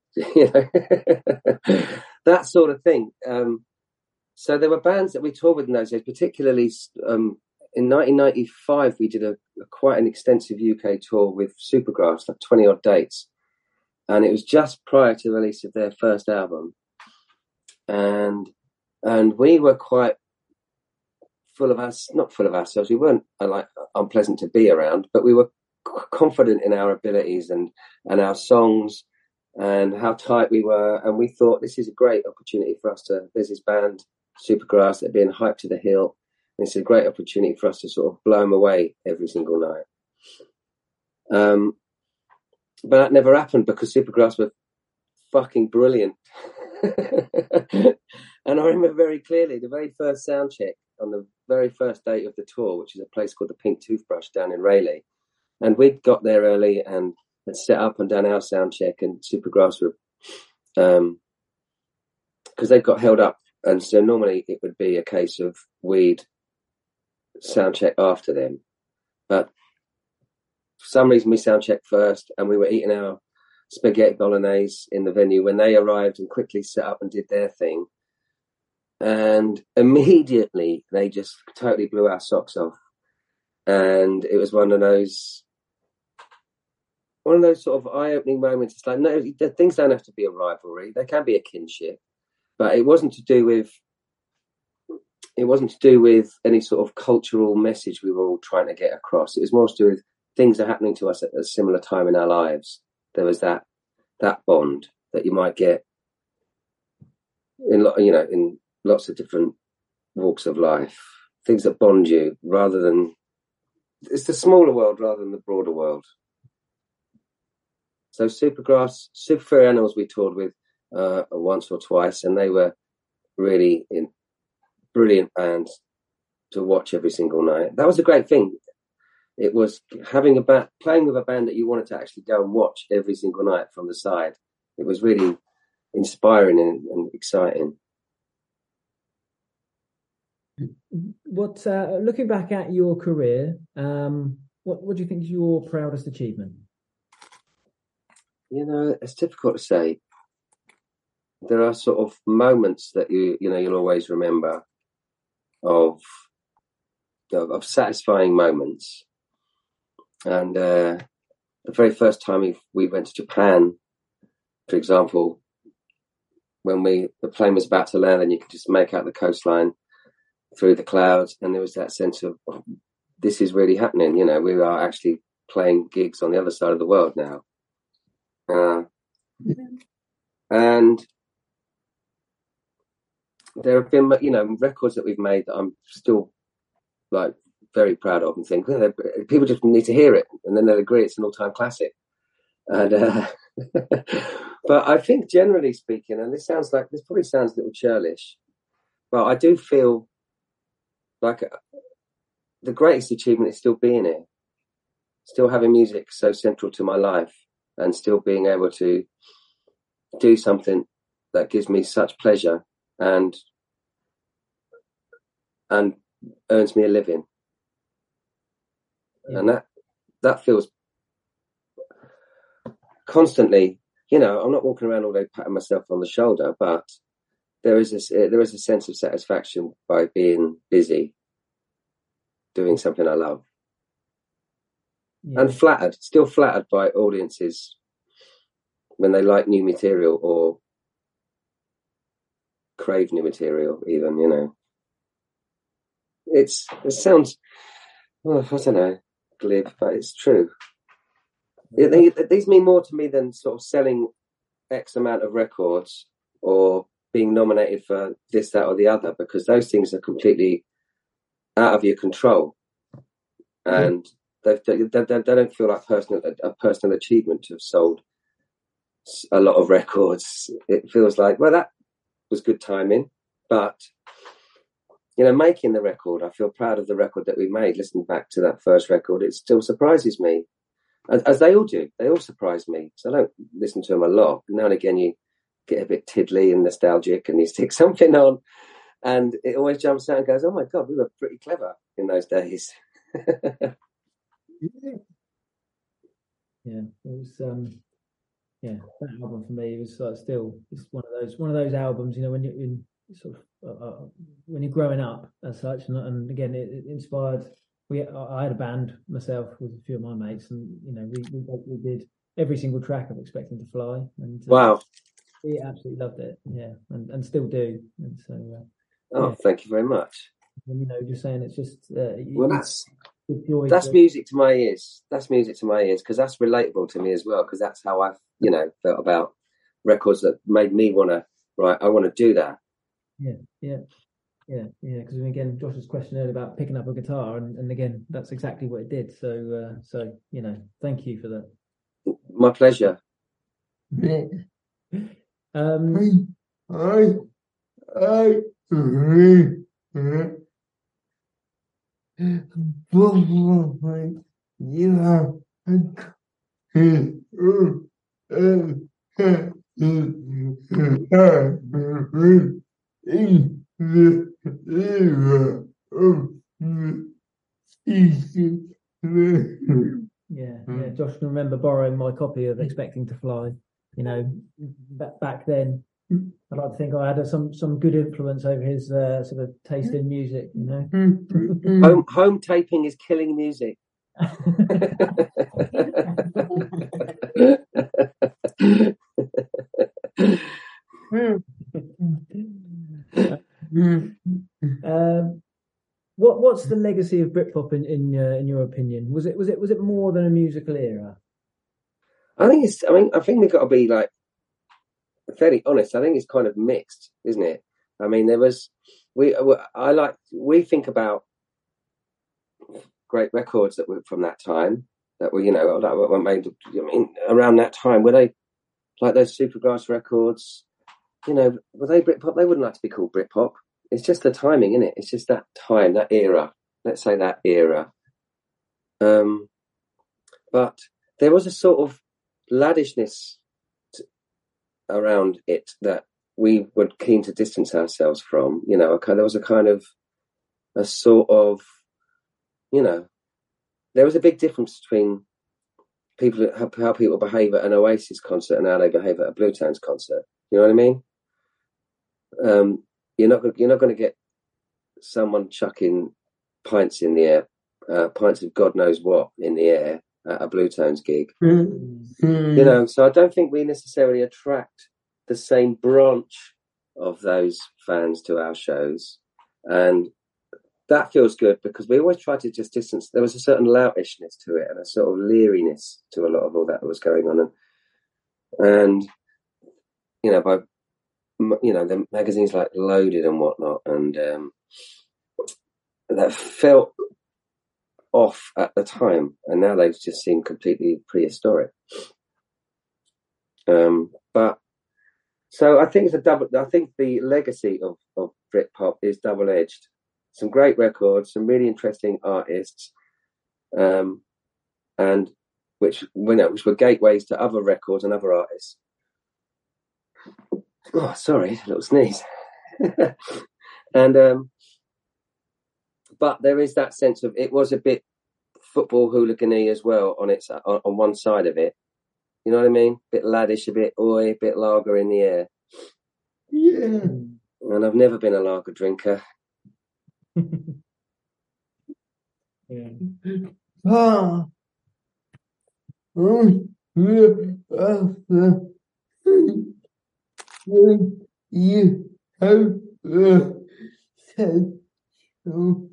That sort of thing. So there were bands that we toured with in those days, particularly in 1995 we did quite an extensive UK tour with Supergrass, like 20 odd dates, and it was just prior to the release of their first album, and we were quite not full of ourselves. We weren't unpleasant to be around, but we were confident in our abilities and our songs and how tight we were, and we thought this is a great opportunity for us there's this band Supergrass that are being hyped to the hill, and it's a great opportunity for us to sort of blow them away every single night. But that never happened because Supergrass were fucking brilliant. And I remember very clearly the very first sound check on the very first date of the tour, which is a place called the Pink Toothbrush down in Rayleigh. And we'd got there early and had set up and done our sound check, and Supergrass were, because they'd got held up. And so normally it would be a case of we'd sound check after them. But for some reason we sound checked first, and we were eating our spaghetti bolognese in the venue when they arrived and quickly set up and did their thing. And immediately they just totally blew our socks off. And it was one of those sort of eye-opening moments. It's like, no, things don't have to be a rivalry. They can be a kinship. But it wasn't to do with any sort of cultural message we were all trying to get across. It was more to do with things are happening to us at a similar time in our lives. There was that bond that you might get in lots of different walks of life. Things that bond you rather than it's the smaller world rather than the broader world. So Supergrass, Super Furry Animals we toured with once or twice, and they were really brilliant bands to watch every single night. That was a great thing. It was having playing with a band that you wanted to actually go and watch every single night from the side. It was really inspiring and exciting. What, looking back at your career, what do you think is your proudest achievement? It's difficult to say. There are sort of moments that you'll always remember of satisfying moments. And the very first time we went to Japan, for example, when the plane was about to land and you could just make out the coastline through the clouds, and there was that sense of, oh, this is really happening. We are actually playing gigs on the other side of the world now. And there have been, records that we've made that I'm still very proud of and think people just need to hear it, and then they'll agree it's an all-time classic. And but I think generally speaking, and this probably sounds a little churlish, but I do feel like the greatest achievement is still being here, still having music so central to my life, and still being able to do something that gives me such pleasure and earns me a living. Yeah. And that feels constantly, I'm not walking around all day patting myself on the shoulder, but there is a sense of satisfaction by being busy doing something I love. Yeah. And still flattered by audiences when they like new material or crave new material, even, It sounds, I don't know, glib, but it's true. These mean more to me than sort of selling X amount of records or being nominated for this, that, or the other, because those things are completely out of your control, and they don't feel like a personal achievement to have sold a lot of records, it feels like, well, that was good timing. But, you know, making the record, I feel proud of the record that we made. Listening back to that first record, it still surprises me, as they all do. They all surprise me. So I don't listen to them a lot. Now and again, you get a bit tiddly and nostalgic and you stick something on and it always jumps out and goes, oh my God, we were pretty clever in those days. Yeah, it was that album for me was still, it's one of those albums, you know, when you're in sort of when you're growing up as such, and again it inspired. I had a band myself with a few of my mates, and you know we did every single track of Expecting to Fly, and wow, we absolutely loved it, yeah, and still do, and so yeah. Thank you very much. And, you know, just saying it's just that's music to my ears. That's music to my ears because that's relatable to me as well. Because that's how I, you know, felt about records that made me want to write. I want to do that. Yeah. Because again, Josh's question earlier about picking up a guitar, and again, that's exactly what it did. So, you know, thank you for that. My pleasure. Josh can remember borrowing my copy of Expecting to Fly. You know, back then, I'd like to think I had some good influence over his sort of taste in music. You know, home taping is killing music. What's the legacy of Britpop in your opinion? Was it more than a musical era? I think we've got to be like fairly honest. I think it's kind of mixed, isn't it? I mean, we think about great records that were from that time that were, you know, that were made. I mean, around that time, were they like those Supergrass records? You know, were they Britpop? They wouldn't like to be called Britpop. It's just the timing, isn't it? It's just that time, that era. Let's say that era. But there was a sort of laddishness around it that we were keen to distance ourselves from. You know, there was a sort of, you know, there was a big difference between how people behave at an Oasis concert and how they behave at a Blue Tones concert. You know what I mean? You're not going to get someone chucking pints in the air, pints of God knows what in the air at a Blue Tones gig. You know, so I don't think we necessarily attract the same branch of those fans to our shows, and that feels good because we always try to just distance. There was a certain loutishness to it and a sort of leeriness to a lot of all that was going on, and you know, by the magazines like Loaded and whatnot, and that felt off at the time, and now they just seem completely prehistoric. But so I think I think the legacy of Britpop is double-edged. Some great records, some really interesting artists, and which were gateways to other records and other artists. Oh, sorry, a little sneeze. And but there is that sense of it was a bit football hooligan-y as well on one side of it. You know what I mean? A bit laddish, a bit oi, a bit lager in the air. Yeah. And I've never been a lager drinker. Yeah. You have said so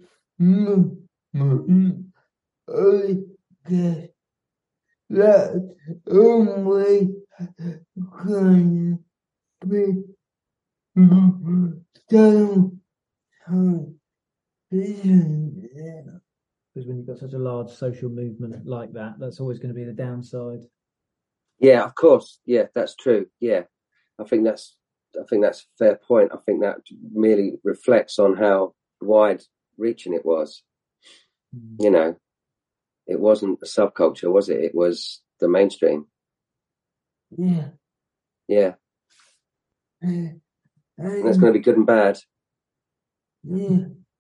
I guess that only gonna be done. Because when you've got such a large social movement like that, that's always going to be the downside. Yeah, of course. Yeah, that's true. Yeah, I think that's a fair point. I think that merely reflects on how wide-reaching it was. You know, it wasn't a subculture, was it? It was the mainstream. Yeah. Yeah, and it's going to be good and bad. Yeah.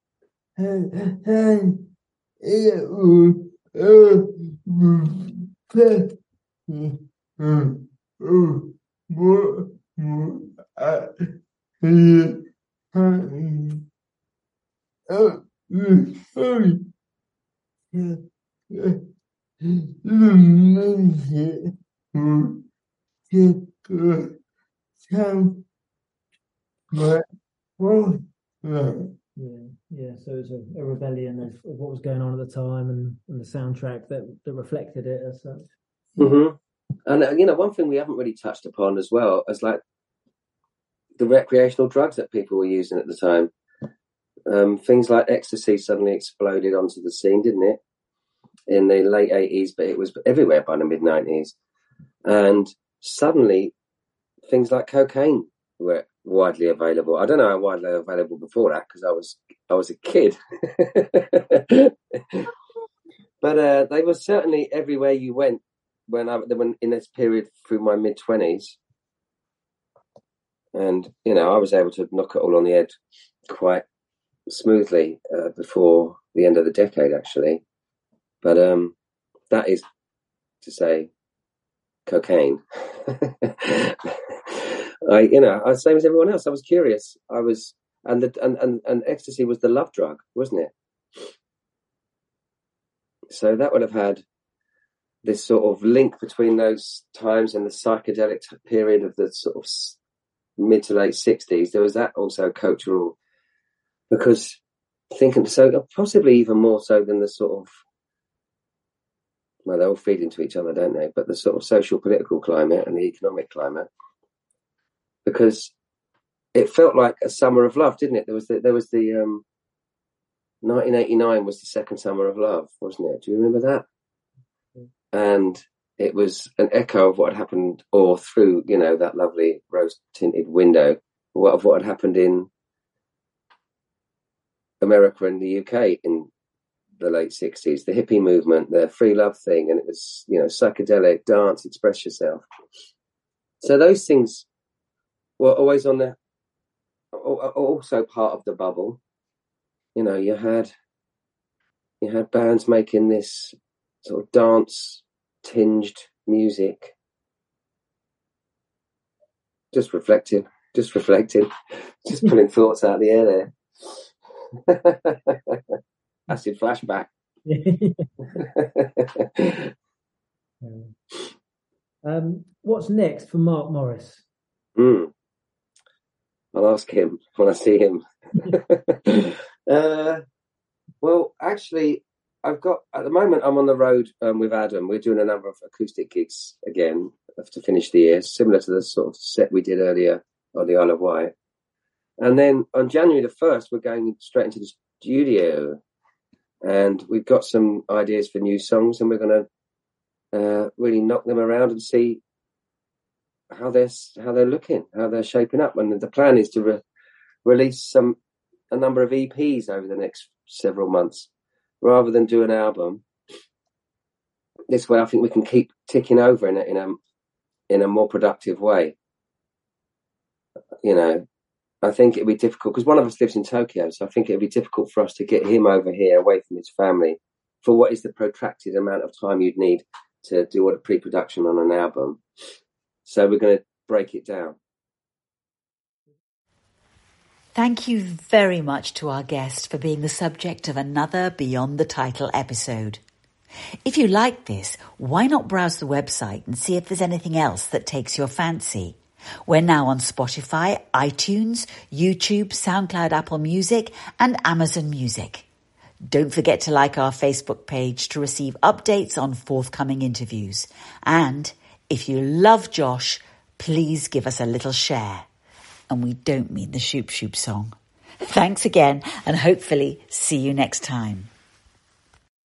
So it was a rebellion of what was going on at the time, and the soundtrack that reflected it as such. Mm-hmm. And one thing we haven't really touched upon as well as like the recreational drugs that people were using at the time. Things like ecstasy suddenly exploded onto the scene, didn't it? In the late 80s, but it was everywhere by the mid 90s. And suddenly things like cocaine were widely available. I don't know how widely available before that, because I was a kid. But they were certainly everywhere you went when in this period through my mid 20s. And, I was able to knock it all on the head quite smoothly before the end of the decade, actually. But that is to say cocaine. Same as everyone else, I was curious. And ecstasy was the love drug, wasn't it? So that would have had this sort of link between those times and the psychedelic period of the sort of mid to late 60s. There was that also cultural, because thinking so possibly even more so than the sort of, well, they all feed into each other, don't they? But the sort of social political climate and the economic climate, because it felt like a summer of love, didn't it? There was the 1989 was the second summer of love, wasn't it? Do you remember that? And it was an echo of what had happened, or through, that lovely rose-tinted window, of what had happened in America and the UK in the late 60s, the hippie movement, the free love thing, and it was, psychedelic, dance, express yourself. So those things were always also part of the bubble. You had bands making this sort of dance tinged music. Just reflecting, just pulling thoughts out of the air there. Acid flashback. What's next for Mark Morris? I'll ask him when I see him. Well, actually, at the moment, I'm on the road with Adam. We're doing a number of acoustic gigs again to finish the year, similar to the sort of set we did earlier on the Isle of Wight. And then on January the 1st, we're going straight into the studio. And we've got some ideas for new songs, and we're going to really knock them around and see how they're looking, how they're shaping up. And the plan is to release a number of EPs over the next several months, rather than do an album. This way, I think we can keep ticking over in a more productive way. I think it'd be difficult because one of us lives in Tokyo, so I think it'd be difficult for us to get him over here away from his family for what is the protracted amount of time you'd need to do a pre-production on an album. So we're going to break it down. Thank you very much to our guest for being the subject of another Beyond the Title episode. If you like this, why not browse the website and see if there's anything else that takes your fancy? We're now on Spotify, iTunes, YouTube, SoundCloud, Apple Music, and Amazon Music. Don't forget to like our Facebook page to receive updates on forthcoming interviews. And if you love Josh, please give us a little share. And we don't mean the Shoop Shoop song. Thanks again, and hopefully see you next time.